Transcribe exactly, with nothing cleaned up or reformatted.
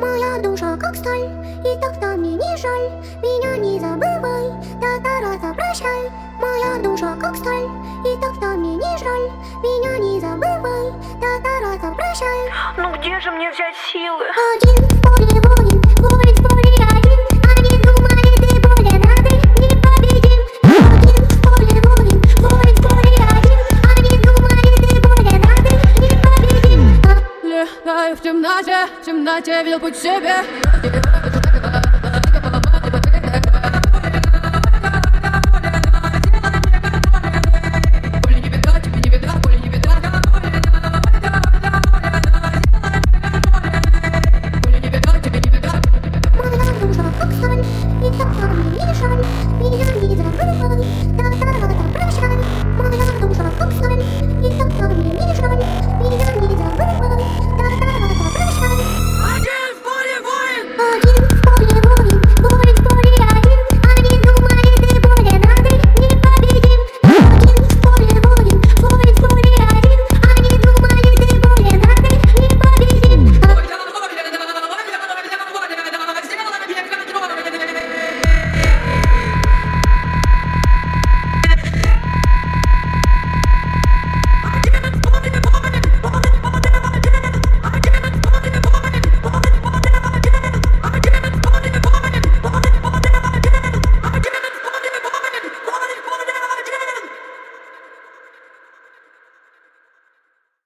Моя душа как сталь, и так-то мне не жаль. Меня не забывай, та-та-ра-та, прощай. Моя душа как сталь, и так-то мне не жаль. Меня не забывай, та-та-ра-та, прощай. Ну где же мне взять силы? Один в поле воин, воин в поле один. Они думали, ты болен, а ты непобедим. Один в поле воин, воин в поле один. Они думали, ты болен, а ты непобедим. Летаю в темноте, в темноте видел путь к себе.